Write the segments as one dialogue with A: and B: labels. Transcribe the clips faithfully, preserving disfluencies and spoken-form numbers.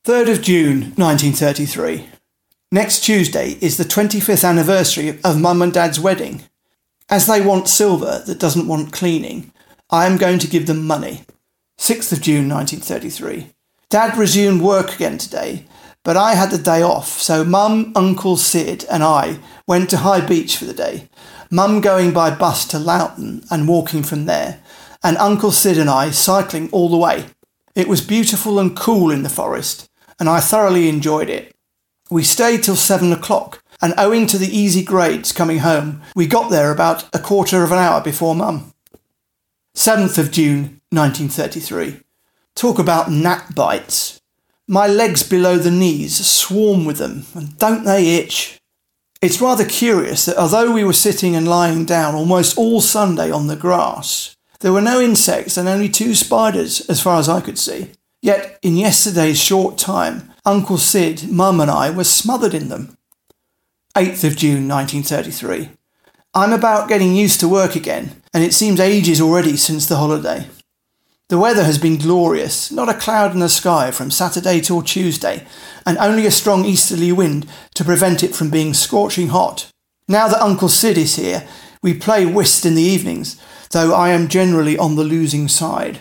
A: third of June nineteen thirty-three. Next Tuesday is the twenty-fifth anniversary of Mum and Dad's wedding. As they want silver that doesn't want cleaning, I am going to give them money. sixth of June nineteen thirty-three. Dad resumed work again today, but I had the day off, so Mum, Uncle Sid and I went to High Beach for the day. Mum going by bus to Loughton and walking from there, and Uncle Sid and I cycling all the way. It was beautiful and cool in the forest, and I thoroughly enjoyed it. We stayed till seven o'clock, and owing to the easy grades coming home, we got there about a quarter of an hour before Mum. seventh of June nineteen thirty-three. Talk about gnat bites. My legs below the knees swarm with them, and don't they itch? It's rather curious that although we were sitting and lying down almost all Sunday on the grass, there were no insects and only two spiders as far as I could see. Yet in yesterday's short time, Uncle Sid, Mum and I were smothered in them. eighth of June nineteen thirty-three. I'm about getting used to work again, and it seems ages already since the holiday. The weather has been glorious, not a cloud in the sky from Saturday till Tuesday, and only a strong easterly wind to prevent it from being scorching hot. Now that Uncle Sid is here, we play whist in the evenings, though I am generally on the losing side.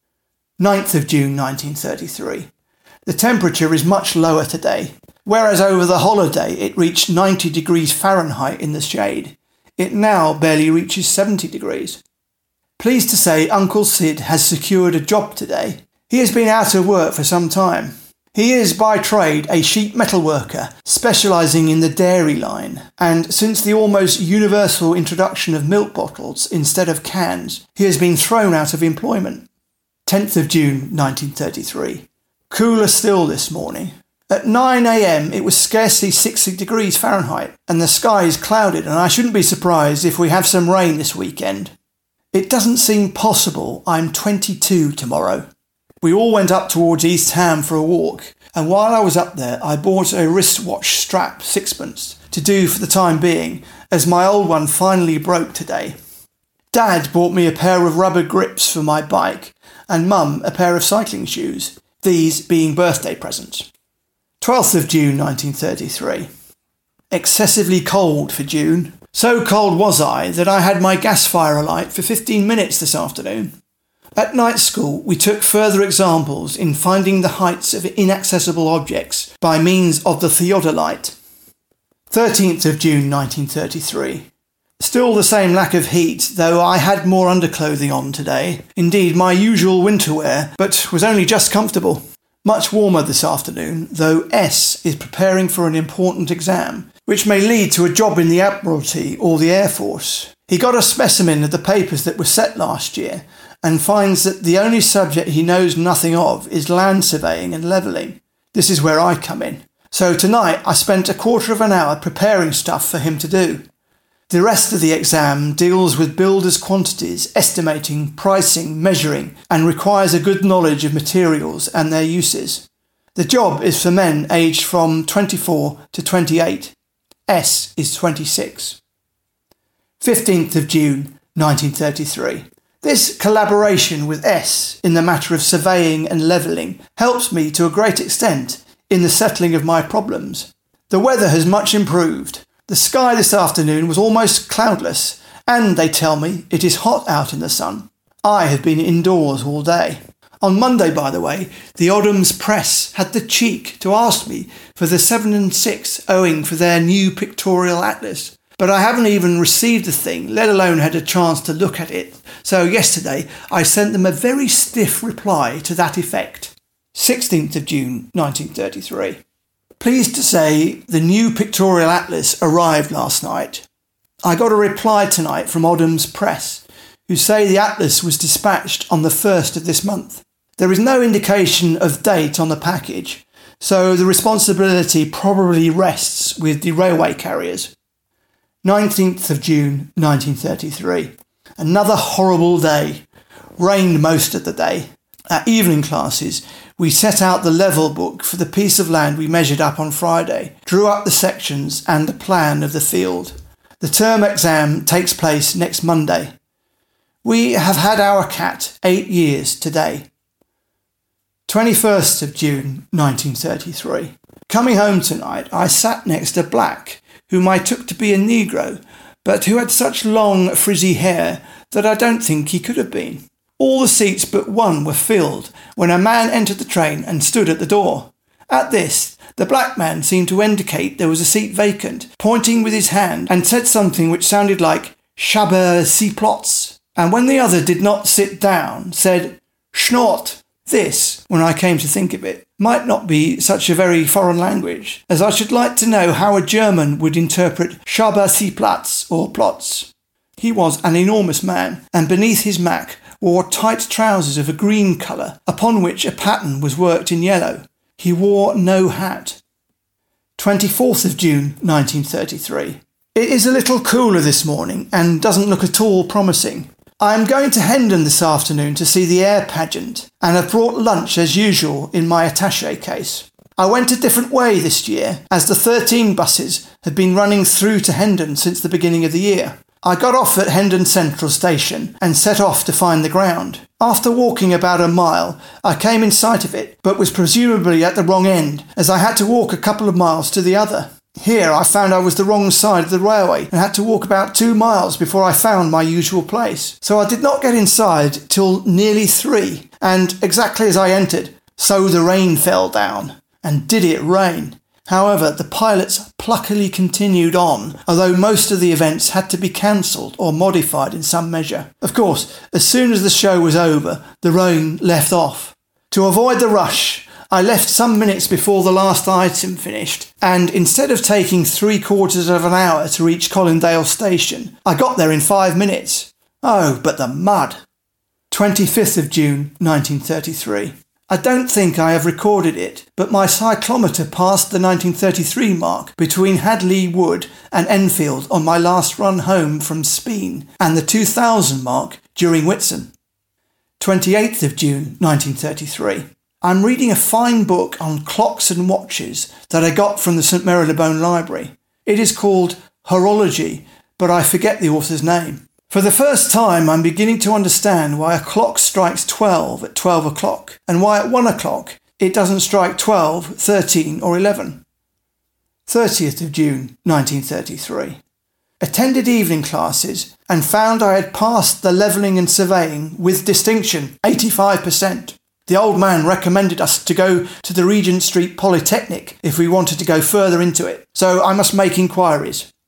A: ninth of June nineteen thirty-three. The temperature is much lower today, whereas over the holiday it reached ninety degrees Fahrenheit in the shade. It now barely reaches seventy degrees. Pleased to say Uncle Sid has secured a job today. He has been out of work for some time. He is by trade a sheet metal worker, specialising in the dairy line, and since the almost universal introduction of milk bottles instead of cans, he has been thrown out of employment. tenth of June nineteen thirty-three. Cooler still this morning. At nine a.m. it was scarcely sixty degrees Fahrenheit, and the sky is clouded, and I shouldn't be surprised if we have some rain this weekend. It doesn't seem possible I'm twenty-two tomorrow. We all went up towards East Ham for a walk, and while I was up there I bought a wristwatch strap sixpence to do for the time being, as my old one finally broke today. Dad bought me a pair of rubber grips for my bike, and Mum a pair of cycling shoes, these being birthday presents. twelfth of June nineteen thirty-three. Excessively cold for June. So cold was I that I had my gas fire alight for fifteen minutes this afternoon. At night school, we took further examples in finding the heights of inaccessible objects by means of the theodolite. thirteenth of June nineteen thirty-three. Still the same lack of heat, though I had more underclothing on today. Indeed, my usual winter wear, but was only just comfortable. Much warmer this afternoon, though S is preparing for an important exam, which may lead to a job in the Admiralty or the Air Force. He got a specimen of the papers that were set last year and finds that the only subject he knows nothing of is land surveying and levelling. This is where I come in. So tonight I spent a quarter of an hour preparing stuff for him to do. The rest of the exam deals with builders' quantities, estimating, pricing, measuring, and requires a good knowledge of materials and their uses. The job is for men aged from twenty-four to twenty-eight. S is twenty-six. fifteenth of June nineteen thirty-three. This collaboration with S in the matter of surveying and levelling helps me to a great extent in the settling of my problems. The weather has much improved. The sky this afternoon was almost cloudless, and they tell me it is hot out in the sun. I have been indoors all day. On Monday, by the way, the Oddham's Press had the cheek to ask me for the seven and six owing for their new pictorial atlas, but I haven't even received the thing, let alone had a chance to look at it, so yesterday I sent them a very stiff reply to that effect. sixteenth of June nineteen thirty-three. Pleased to say the new pictorial atlas arrived last night. I got a reply tonight from Oddham's Press, who say the atlas was dispatched on the first of this month. There is no indication of date on the package, so the responsibility probably rests with the railway carriers. nineteenth of June nineteen thirty-three. Another horrible day. Rained most of the day. At evening classes, we set out the level book for the piece of land we measured up on Friday, drew up the sections and the plan of the field. The term exam takes place next Monday. We have had our cat eight years today. twenty-first of June nineteen thirty-three. Coming home tonight, I sat next to Black, whom I took to be a Negro, but who had such long, frizzy hair that I don't think he could have been. All the seats but one were filled when a man entered the train and stood at the door. At this, the black man seemed to indicate there was a seat vacant, pointing with his hand, and said something which sounded like "Shabber si plots," and when the other did not sit down, said "Schnort." This, when I came to think of it, might not be such a very foreign language, as I should like to know how a German would interpret "Shabber si Platz" or "plots." He was an enormous man, and beneath his mac wore tight trousers of a green colour, upon which a pattern was worked in yellow. He wore no hat. twenty-fourth of June nineteen thirty-three. It is a little cooler this morning and doesn't look at all promising. I am going to Hendon this afternoon to see the air pageant, and have brought lunch as usual in my attaché case. I went a different way this year, as the thirteen buses had been running through to Hendon since the beginning of the year. I got off at Hendon Central Station and set off to find the ground. After walking about a mile, I came in sight of it, but was presumably at the wrong end, as I had to walk a couple of miles to the other. Here I found I was the wrong side of the railway and had to walk about two miles before I found my usual place. So I did not get inside till nearly three, and exactly as I entered, so the rain fell down. And did it rain! However, the pilots pluckily continued on, although most of the events had to be cancelled or modified in some measure. Of course, as soon as the show was over, the rain left off. To avoid the rush, I left some minutes before the last item finished, and instead of taking three quarters of an hour to reach Colindale Station, I got there in five minutes. Oh, but the mud! twenty-fifth of June nineteen thirty-three. I don't think I have recorded it, but my cyclometre passed the nineteen thirty-three mark between Hadley Wood and Enfield on my last run home from Speen, and the two thousand mark during Whitsun. twenty-eighth of June nineteen thirty-three. I'm reading a fine book on clocks and watches that I got from the St Marylebone Library. It is called Horology, but I forget the author's name. For the first time, I'm beginning to understand why a clock strikes twelve at twelve o'clock, and why at one o'clock it doesn't strike twelve, thirteen or eleven. thirtieth of June nineteen thirty-three. Attended evening classes and found I had passed the levelling and surveying with distinction, eighty-five percent. The old man recommended us to go to the Regent Street Polytechnic if we wanted to go further into it, so I must make inquiries.